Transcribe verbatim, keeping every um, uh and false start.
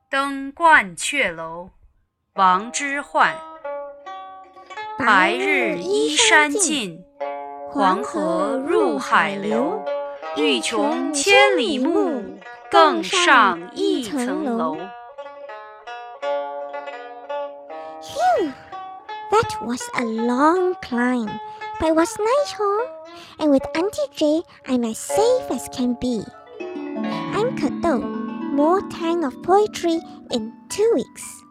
登鹳雀楼，王之涣。白日依山尽，黄河入海流。欲穷千里目，更上一层楼。 Phew! That was a long climb, but it was nice, huh? And with Auntie J, I'm as safe as can be. I'm Kato. More Time of Poetry in two weeks.